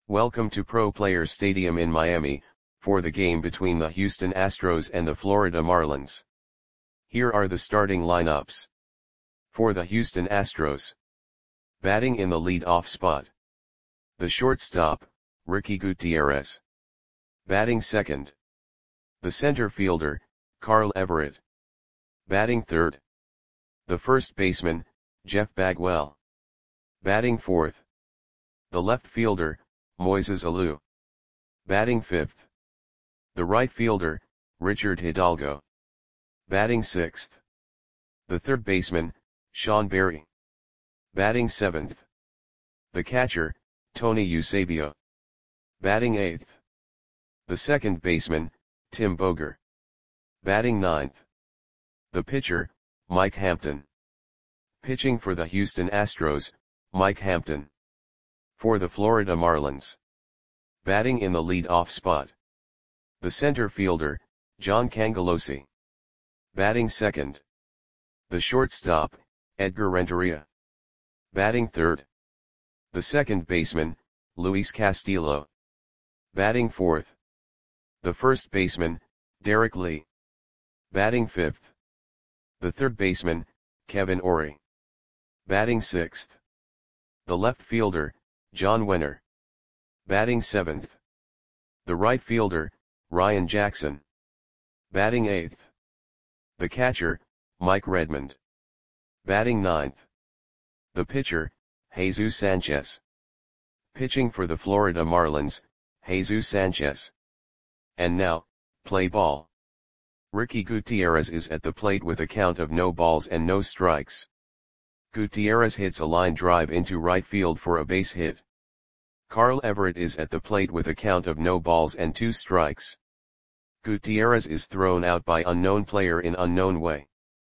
Welcome to Pro Players Stadium in Miami, for the game between the Houston Astros and the Florida Marlins. Here are the starting lineups. For the Houston Astros. Batting in the lead-off spot. The shortstop, Ricky Gutierrez. Batting second. The center fielder, Carl Everett. Batting third. The first baseman, Jeff Bagwell. Batting fourth. The left fielder, Moises Alou. Batting fifth. The right fielder, Richard Hidalgo. Batting sixth. The third baseman, Sean Berry. Batting seventh. The catcher, Tony Eusebio. Batting eighth. The second baseman, Tim Boger. Batting ninth. The pitcher, Mike Hampton. Pitching for the Houston Astros, Mike Hampton. For the Florida Marlins. Batting in the lead-off spot. The center fielder, John Cangelosi. Batting second. The shortstop, Edgar Renteria. Batting third. The second baseman, Luis Castillo. Batting fourth. The first baseman, Derek Lee. Batting fifth. The third baseman, Kevin Orie. Batting sixth. The left fielder, John Wenner. Batting seventh. The right fielder, Ryan Jackson. Batting eighth. The catcher, Mike Redmond. Batting ninth. The pitcher, Jesus Sanchez. Pitching for the Florida Marlins, Jesus Sanchez. And now, play ball. Ricky Gutierrez is at the plate with a count of no balls and no strikes. Gutierrez hits a line drive into right field for a base hit. Carl Everett is at the plate with a count of no balls and 2 strikes. Gutierrez is thrown out by unknown player in unknown way.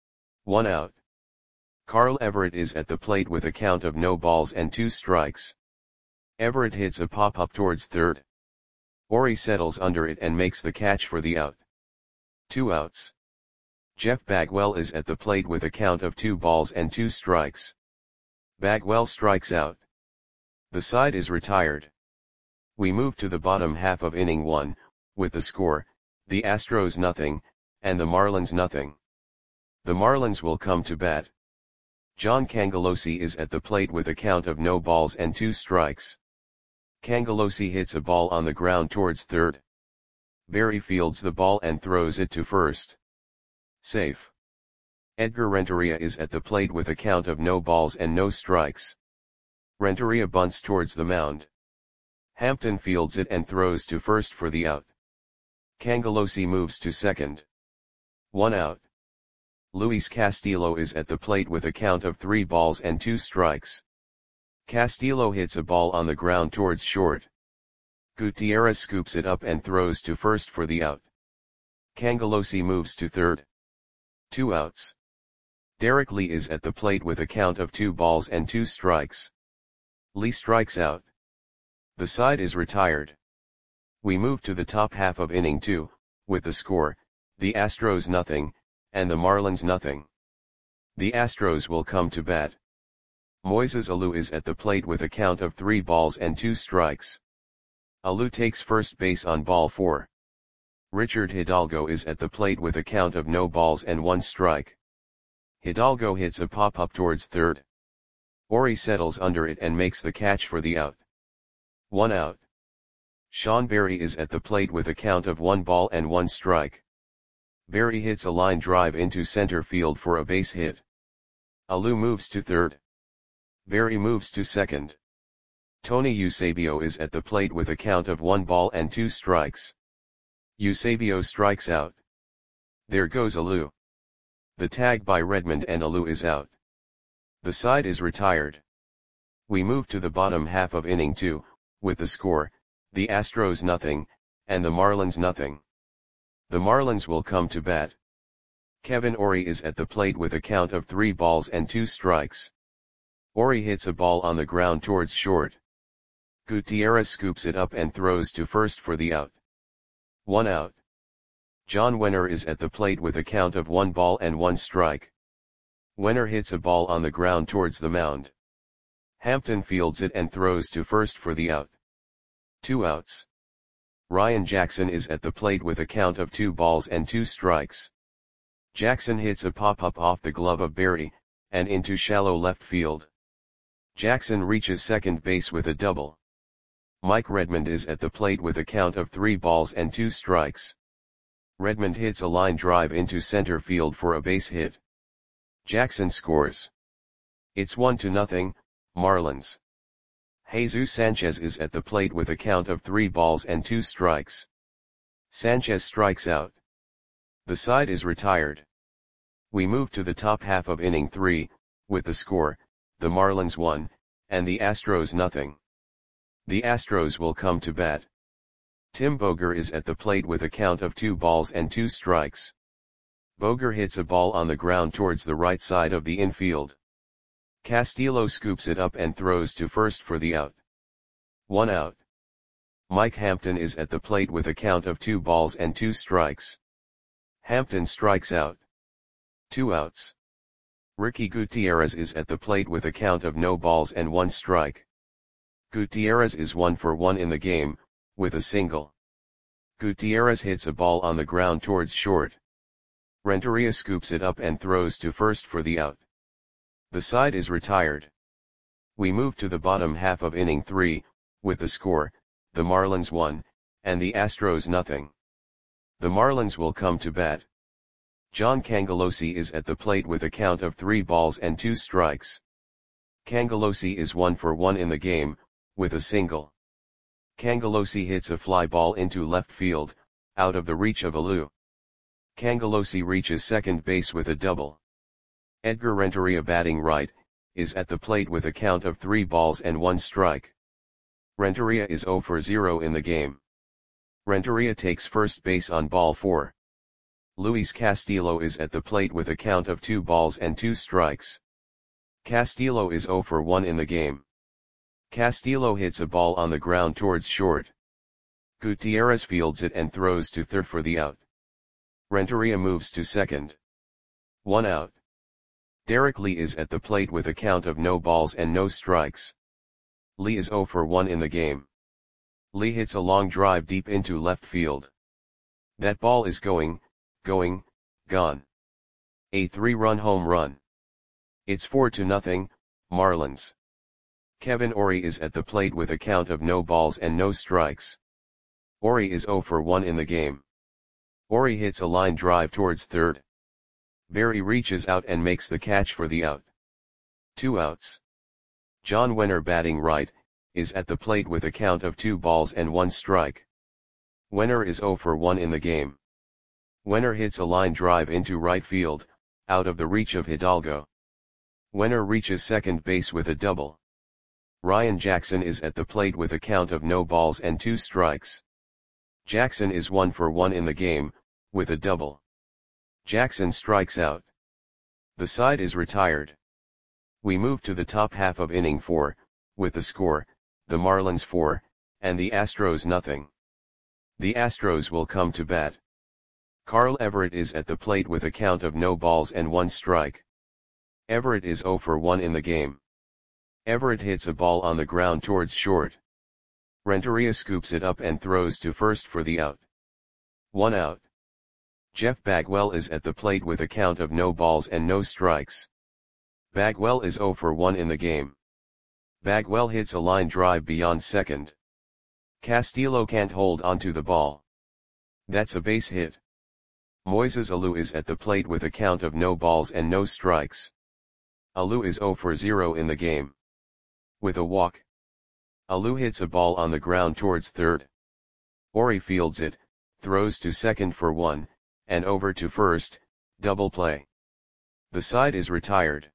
1 out. Carl Everett is at the plate with a count of no balls and 2 strikes. Everett hits a pop-up towards third. Orie settles under it and makes the catch for the out. 2 outs. Jeff Bagwell is at the plate with a count of 2 balls and 2 strikes. Bagwell strikes out. The side is retired. We move to the bottom half of inning 1, with the score, the Astros nothing, and the Marlins nothing. The Marlins will come to bat. John Cangelosi is at the plate with a count of no balls and 2 strikes. Cangelosi hits a ball on the ground towards third. Berry fields the ball and throws it to first. Safe. Edgar Renteria is at the plate with a count of no balls and no strikes. Renteria bunts towards the mound. Hampton fields it and throws to first for the out. Cangelosi moves to second. 1 out. Luis Castillo is at the plate with a count of 3 balls and 2 strikes. Castillo hits a ball on the ground towards short. Gutierrez scoops it up and throws to first for the out. Cangelosi moves to third. 2 outs. Derek Lee is at the plate with a count of 2 balls and 2 strikes. Lee strikes out. The side is retired. We move to the top half of inning 2, with the score, the Astros nothing, and the Marlins nothing. The Astros will come to bat. Moises Alou is at the plate with a count of 3 balls and 2 strikes. Alou takes first base on ball 4. Richard Hidalgo is at the plate with a count of no balls and 1 strike. Hidalgo hits a pop-up towards third. Orie settles under it and makes the catch for the out. 1 out. Sean Berry is at the plate with a count of 1 ball and 1 strike. Berry hits a line drive into center field for a base hit. Alou moves to third. Berry moves to second. Tony Eusebio is at the plate with a count of 1 ball and 2 strikes. Eusebio strikes out. There goes Alou. The tag by Redmond and Alou is out. The side is retired. We move to the bottom half of inning 2, with the score, the Astros nothing, and the Marlins nothing. The Marlins will come to bat. Kevin Orie is at the plate with a count of 3 balls and 2 strikes. Orie hits a ball on the ground towards short. Gutierrez scoops it up and throws to first for the out. 1 out. John Wenner is at the plate with a count of 1 ball and 1 strike. Wenner hits a ball on the ground towards the mound. Hampton fields it and throws to first for the out. 2 outs. Ryan Jackson is at the plate with a count of 2 balls and 2 strikes. Jackson hits a pop-up off the glove of Berry, and into shallow left field. Jackson reaches second base with a double. Mike Redmond is at the plate with a count of 3 balls and 2 strikes. Redmond hits a line drive into center field for a base hit. Jackson scores. It's 1-0, Marlins. Jesus Sanchez is at the plate with a count of 3 balls and 2 strikes. Sanchez strikes out. The side is retired. We move to the top half of inning 3, with the score, the Marlins 1, and the Astros 0. The Astros will come to bat. Tim Boger is at the plate with a count of 2 balls and 2 strikes. Boger hits a ball on the ground towards the right side of the infield. Castillo scoops it up and throws to first for the out. 1 out. Mike Hampton is at the plate with a count of 2 balls and 2 strikes. Hampton strikes out. 2 outs. Ricky Gutierrez is at the plate with a count of no balls and 1 strike. Gutierrez is 1 for 1 in the game, with a single. Gutierrez hits a ball on the ground towards short. Renteria scoops it up and throws to first for the out. The side is retired. We move to the bottom half of inning 3, with the score, the Marlins 1, and the Astros 0. The Marlins will come to bat. John Cangelosi is at the plate with a count of 3 balls and 2 strikes. Cangelosi is 1 for 1 in the game, with a single. Cangelosi hits a fly ball into left field, out of the reach of Alou. Cangelosi reaches second base with a double. Edgar Renteria, batting right, is at the plate with a count of 3 balls and 1 strike. Renteria is 0 for 0 in the game. Renteria takes first base on ball 4. Luis Castillo is at the plate with a count of 2 balls and 2 strikes. Castillo is 0 for 1 in the game. Castillo hits a ball on the ground towards short. Gutierrez fields it and throws to third for the out. Renteria moves to second. 1 out. Derek Lee is at the plate with a count of no balls and no strikes. Lee is 0 for 1 in the game. Lee hits a long drive deep into left field. That ball is gone. A 3-run home run. It's 4-0, Marlins. Kevin Orie is at the plate with a count of no balls and no strikes. Orie is 0 for 1 in the game. Orie hits a line drive towards third. Berry reaches out and makes the catch for the out. 2 outs. John Wenner, batting right, is at the plate with a count of 2 balls and 1 strike. Wenner is 0 for 1 in the game. Wenner hits a line drive into right field, out of the reach of Hidalgo. Wenner reaches second base with a double. Ryan Jackson is at the plate with a count of no balls and 2 strikes. Jackson is 1 for 1 in the game, with a double. Jackson strikes out. The side is retired. We move to the top half of inning 4, with the score, the Marlins 4, and the Astros 0. The Astros will come to bat. Carl Everett is at the plate with a count of no balls and 1 strike. Everett is 0 for 1 in the game. Everett hits a ball on the ground towards short. Renteria scoops it up and throws to first for the out. 1 out. Jeff Bagwell is at the plate with a count of no balls and no strikes. Bagwell is 0 for 1 in the game. Bagwell hits a line drive beyond second. Castillo can't hold onto the ball. That's a base hit. Moises Alou is at the plate with a count of no balls and no strikes. Alou is 0 for 0 in the game. With a walk. Alou hits a ball on the ground towards third. Orie fields it, throws to second for 1, and over to first, double play. The side is retired.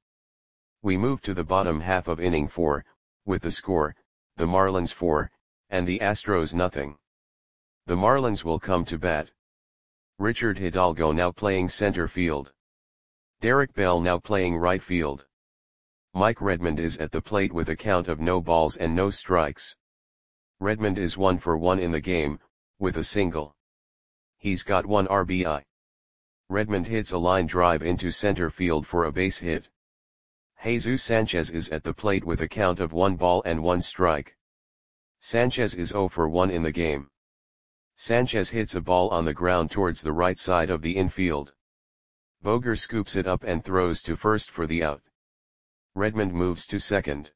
We move to the bottom half of inning 4, with the score, the Marlins 4, and the Astros 0. The Marlins will come to bat. Richard Hidalgo now playing center field. Derek Bell now playing right field. Mike Redmond is at the plate with a count of no balls and no strikes. Redmond is 1 for 1 in the game, with a single. He's got 1 RBI. Redmond hits a line drive into center field for a base hit. Jesus Sanchez is at the plate with a count of 1 ball and 1 strike. Sanchez is 0 for 1 in the game. Sanchez hits a ball on the ground towards the right side of the infield. Boger scoops it up and throws to first for the out. Redmond moves to second.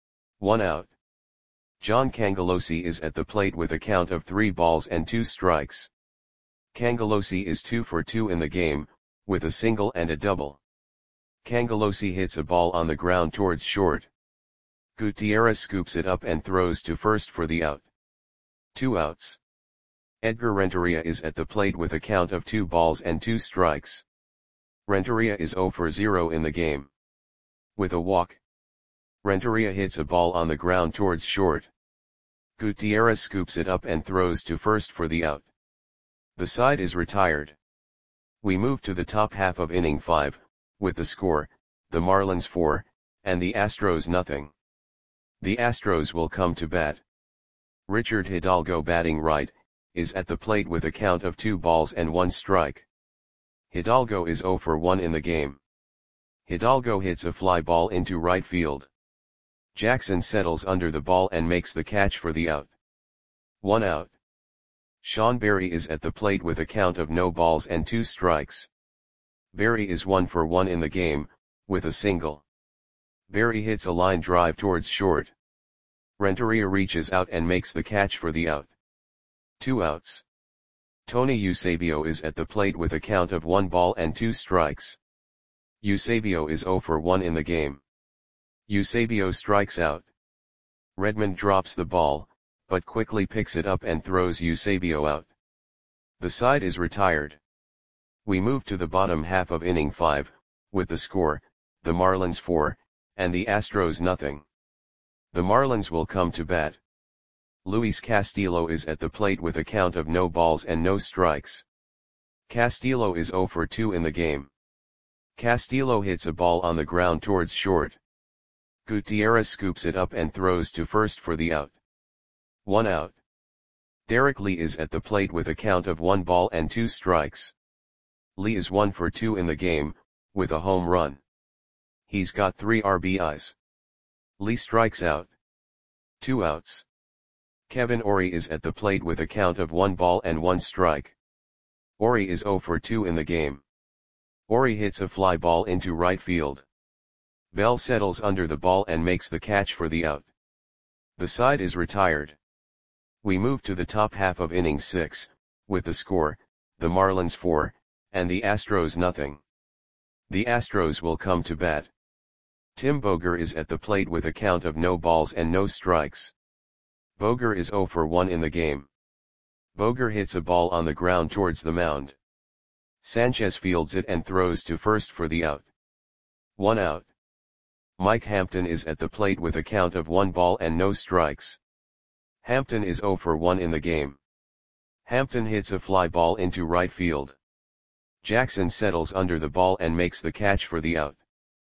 1 out. John Cangelosi is at the plate with a count of 3 balls and 2 strikes. Cangelosi is 2 for 2 in the game, with a single and a double. Cangelosi hits a ball on the ground towards short. Gutierrez scoops it up and throws to first for the out. 2 outs. Edgar Renteria is at the plate with a count of 2 balls and 2 strikes. Renteria is 0 for 0 in the game. With a walk, Renteria hits a ball on the ground towards short. Gutierrez scoops it up and throws to first for the out. The side is retired. We move to the top half of inning 5, with the score, the Marlins 4, and the Astros nothing. The Astros will come to bat. Richard Hidalgo, batting right, is at the plate with a count of 2 balls and 1 strike. Hidalgo is 0 for 1 in the game. Hidalgo hits a fly ball into right field. Jackson settles under the ball and makes the catch for the out. 1 out. Sean Berry is at the plate with a count of no balls and 2 strikes. Berry is 1 for 1 in the game, with a single. Berry hits a line drive towards short. Renteria reaches out and makes the catch for the out. 2 outs. Tony Eusebio is at the plate with a count of 1 ball and 2 strikes. Eusebio is 0 for 1 in the game. Eusebio strikes out. Redmond drops the ball, but quickly picks it up and throws Eusebio out. The side is retired. We move to the bottom half of inning 5, with the score, the Marlins 4, and the Astros nothing. The Marlins will come to bat. Luis Castillo is at the plate with a count of no balls and no strikes. Castillo is 0 for 2 in the game. Castillo hits a ball on the ground towards short. Gutierrez scoops it up and throws to first for the out. 1 out. Derek Lee is at the plate with a count of 1 ball and 2 strikes. Lee is 1 for 2 in the game, with a home run. He's got 3 RBIs. Lee strikes out. 2 outs. Kevin Orie is at the plate with a count of 1 ball and 1 strike. Orie is 0 for 2 in the game. Orie hits a fly ball into right field. Bell settles under the ball and makes the catch for the out. The side is retired. We move to the top half of inning 6, with the score, the Marlins 4, and the Astros nothing. The Astros will come to bat. Tim Boger is at the plate with a count of no balls and no strikes. Boger is 0 for 1 in the game. Boger hits a ball on the ground towards the mound. Sanchez fields it and throws to first for the out. 1 out. Mike Hampton is at the plate with a count of 1 ball and no strikes. Hampton is 0 for 1 in the game. Hampton hits a fly ball into right field. Jackson settles under the ball and makes the catch for the out.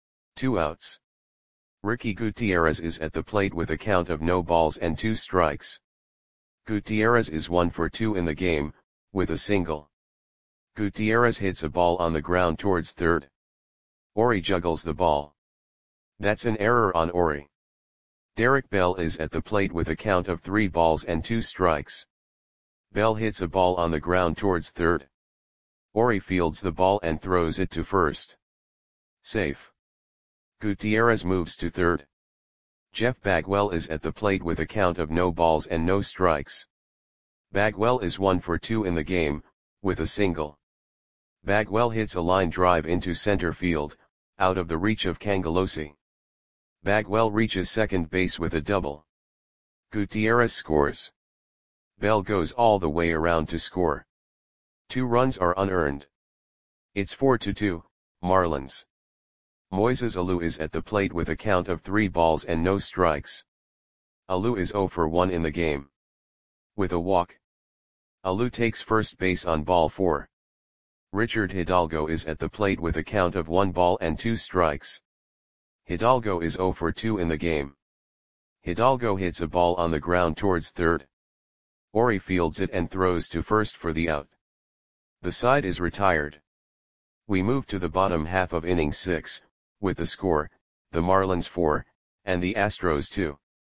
2 outs. Ricky Gutierrez is at the plate with a count of no balls and 2 strikes. Gutierrez is 1 for 2 in the game, with a single. Gutierrez hits a ball on the ground towards third. Orie juggles the ball. That's an error on Orie. Derek Bell is at the plate with a count of 3 balls and 2 strikes. Bell hits a ball on the ground towards third. Orie fields the ball and throws it to first. Safe. Gutierrez moves to third. Jeff Bagwell is at the plate with a count of no balls and no strikes. Bagwell is 1 for 2 in the game, with a single. Bagwell hits a line drive into center field, out of the reach of Cangelosi. Bagwell reaches second base with a double. Gutierrez scores. Bell goes all the way around to score. 2 runs are unearned. It's 4-2, Marlins. Moises Alou is at the plate with a count of 3 balls and no strikes. Alou is 0 for 1 in the game. With a walk, Alou takes first base on ball 4. Richard Hidalgo is at the plate with a count of 1 ball and 2 strikes. Hidalgo is 0 for 2 in the game. Hidalgo hits a ball on the ground towards third. Orie fields it and throws to first for the out. The side is retired. We move to the bottom half of inning 6, with the score, the Marlins 4, and the Astros 2.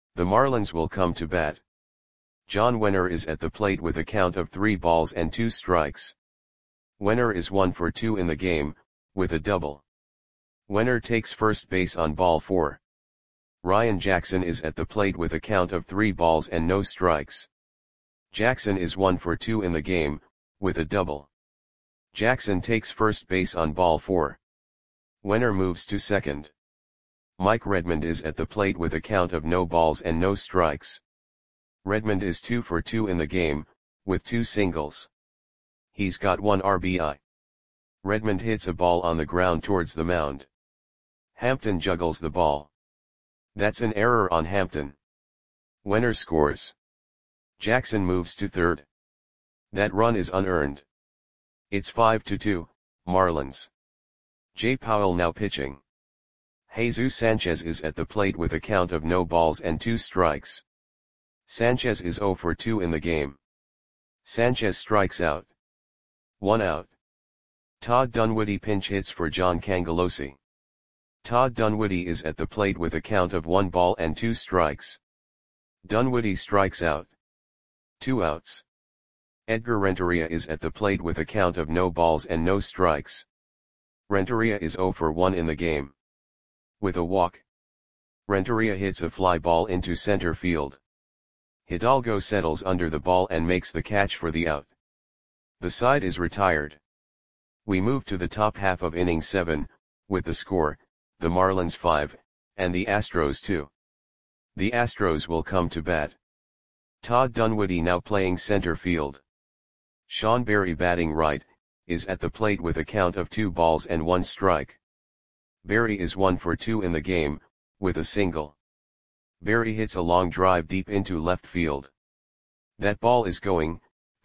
The Marlins will come to bat. John Wenner is at the plate with a count of 3 balls and 2 strikes. Wenner is 1 for 2 in the game, with a double. Wenner takes first base on ball 4. Ryan Jackson is at the plate with a count of 3 balls and no strikes. Jackson is 1 for 2 in the game, with a double. Jackson takes first base on ball 4. Wenner moves to second. Mike Redmond is at the plate with a count of no balls and no strikes. Redmond is 2 for 2 in the game, with 2 singles. He's got 1 RBI. Redmond hits a ball on the ground towards the mound. Hampton juggles the ball. That's an error on Hampton. Wenner scores. Jackson moves to third. That run is unearned. It's 5-2, Marlins. Jay Powell now pitching. Jesus Sanchez is at the plate with a count of no balls and 2 strikes. Sanchez is 0 for 2 in the game. Sanchez strikes out. 1 out. Todd Dunwoody pinch hits for John Cangelosi. Todd Dunwoody is at the plate with a count of 1 ball and 2 strikes. Dunwoody strikes out. 2 outs. Edgar Renteria is at the plate with a count of no balls and no strikes. Renteria is 0 for 1 in the game. With a walk. Renteria hits a fly ball into center field. Hidalgo settles under the ball and makes the catch for the out. The side is retired. We move to the top half of inning 7, with the score, the Marlins 5, and the Astros 2. The Astros will come to bat. Todd Dunwoody now playing center field. Sean Berry batting right, is at the plate with a count of 2 balls and 1 strike. Berry is 1 for 2 in the game, with a single. Berry hits a long drive deep into left field. That ball is gone.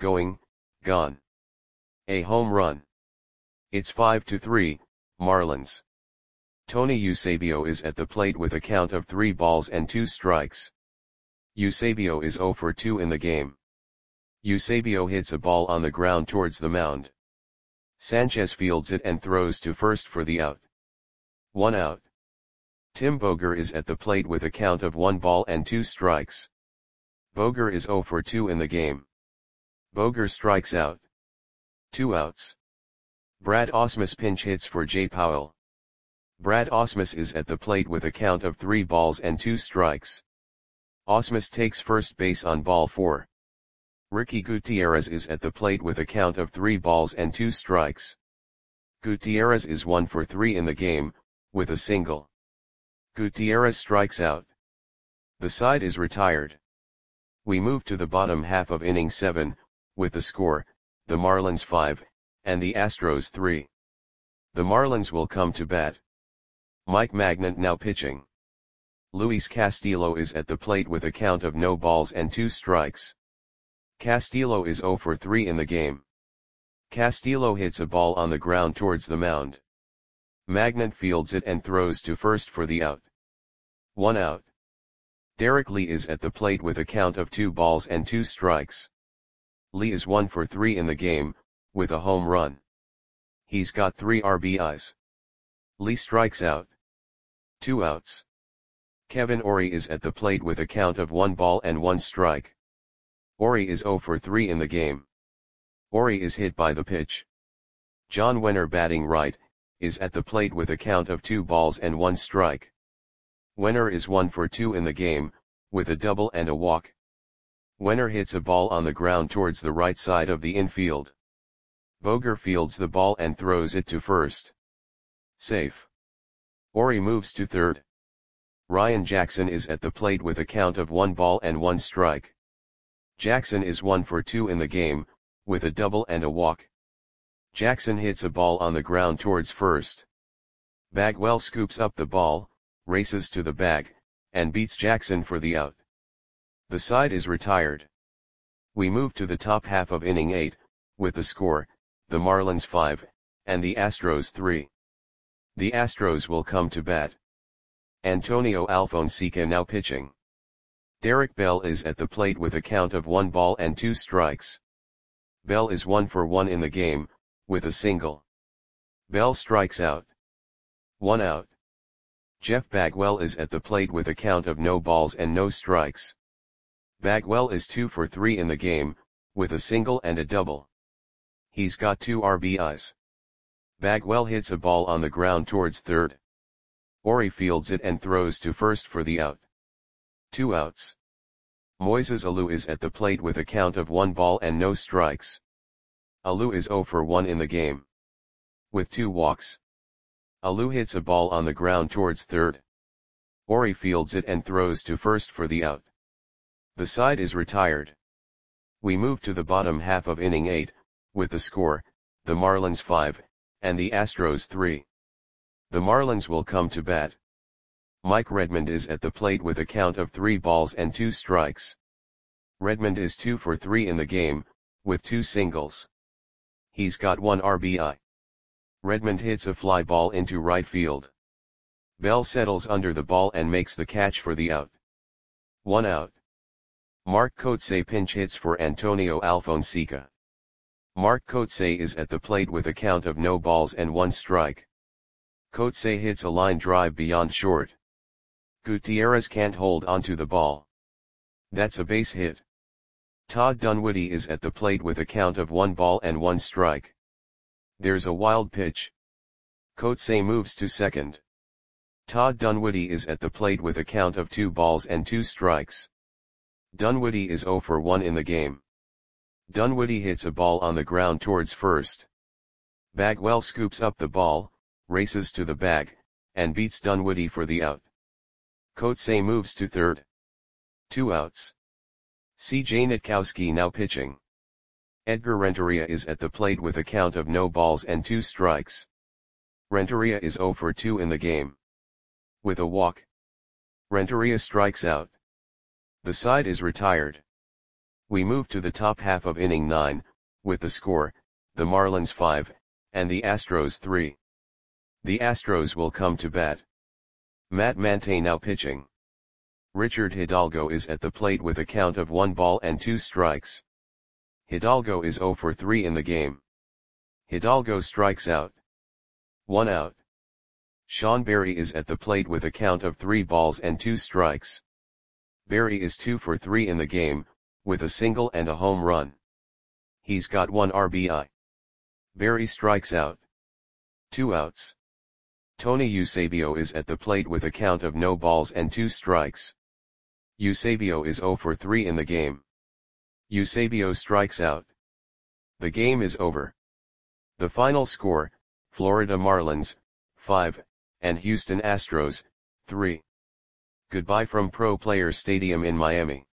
A home run. It's 5-3, Marlins. Tony Eusebio is at the plate with a count of 3 balls and 2 strikes. Eusebio is 0 for 2 in the game. Eusebio hits a ball on the ground towards the mound. Sanchez fields it and throws to first for the out. 1 out. Tim Boger is at the plate with a count of 1 ball and 2 strikes. Boger is 0 for 2 in the game. Boger strikes out. 2 outs. Brad Ausmus pinch hits for Jay Powell. Brad Ausmus is at the plate with a count of 3 balls and 2 strikes. Ausmus takes first base on ball 4. Ricky Gutierrez is at the plate with a count of 3 balls and 2 strikes. Gutierrez is 1 for 3 in the game, with a single. Gutierrez strikes out. The side is retired. We move to the bottom half of inning 7, with the score, the Marlins 5, and the Astros 3. The Marlins will come to bat. Mike Magnant now pitching. Luis Castillo is at the plate with a count of no balls and 2 strikes. Castillo is 0 for 3 in the game. Castillo hits a ball on the ground towards the mound. Magnant fields it and throws to first for the out. 1 out. Derek Lee is at the plate with a count of 2 balls and 2 strikes. Lee is 1 for 3 in the game, with a home run. He's got 3 RBIs. Lee strikes out. 2 outs. Kevin Orie is at the plate with a count of 1 ball and 1 strike. Orie is 0 for 3 in the game. Orie is hit by the pitch. John Wenner batting right, is at the plate with a count of 2 balls and 1 strike. Wenner is 1 for 2 in the game, with a double and a walk. Wenner hits a ball on the ground towards the right side of the infield. Boger fields the ball and throws it to first. Safe. Orie moves to third. Ryan Jackson is at the plate with a count of 1 ball and 1 strike. Jackson is 1 for 2 in the game, with a double and a walk. Jackson hits a ball on the ground towards first. Bagwell scoops up the ball, races to the bag, and beats Jackson for the out. The side is retired. We move to the top half of inning 8, with the score, the Marlins 5, and the Astros 3. The Astros will come to bat. Antonio Alfonseca now pitching. Derek Bell is at the plate with a count of 1 ball and 2 strikes. Bell is 1 for 1 in the game, with a single. Bell strikes out. 1 out. Jeff Bagwell is at the plate with a count of no balls and no strikes. Bagwell is 2 for 3 in the game, with a single and a double. He's got 2 RBIs. Bagwell hits a ball on the ground towards third. Ori fields it and throws to first for the out. 2 outs. Moises Alou is at the plate with a count of 1 ball and no strikes. Alou is 0 for 1 in the game. With 2 walks. Alou hits a ball on the ground towards third. Ori fields it and throws to first for the out. The side is retired. We move to the bottom half of inning 8, with the score, the Marlins 5, and the Astros 3. The Marlins will come to bat. Mike Redmond is at the plate with a count of 3 balls and 2 strikes. Redmond is 2 for 3 in the game, with 2 singles. He's got 1 RBI. Redmond hits a fly ball into right field. Bell settles under the ball and makes the catch for the out. 1 out. Mark Kotsay pinch hits for Antonio Alfonseca. Mark Kotsay is at the plate with a count of no balls and 1 strike. Kotsay hits a line drive beyond short. Gutierrez can't hold onto the ball. That's a base hit. Todd Dunwoody is at the plate with a count of 1 ball and 1 strike. There's a wild pitch. Kotsay moves to second. Todd Dunwoody is at the plate with a count of 2 balls and 2 strikes. Dunwoody is 0 for 1 in the game. Dunwoody hits a ball on the ground towards first. Bagwell scoops up the ball, races to the bag, and beats Dunwoody for the out. Kotsay moves to third. 2 outs. C.J. Nitkowski now pitching. Edgar Renteria is at the plate with a count of no balls and 2 strikes. Renteria is 0 for 2 in the game. With a walk. Renteria strikes out. The side is retired. We move to the top half of inning 9, with the score, the Marlins 5, and the Astros 3. The Astros will come to bat. Matt Mante now pitching. Richard Hidalgo is at the plate with a count of 1 ball and 2 strikes. Hidalgo is 0 for 3 in the game. Hidalgo strikes out. 1 out. Sean Berry is at the plate with a count of 3 balls and 2 strikes. Berry is 2 for 3 in the game, with a single and a home run. He's got 1 RBI. Berry strikes out. 2 outs. Tony Eusebio is at the plate with a count of no balls and 2 strikes. Eusebio is 0 for 3 in the game. Eusebio strikes out. The game is over. The final score, Florida Marlins, 5, and Houston Astros, 3. Goodbye from Pro Players Stadium in Miami.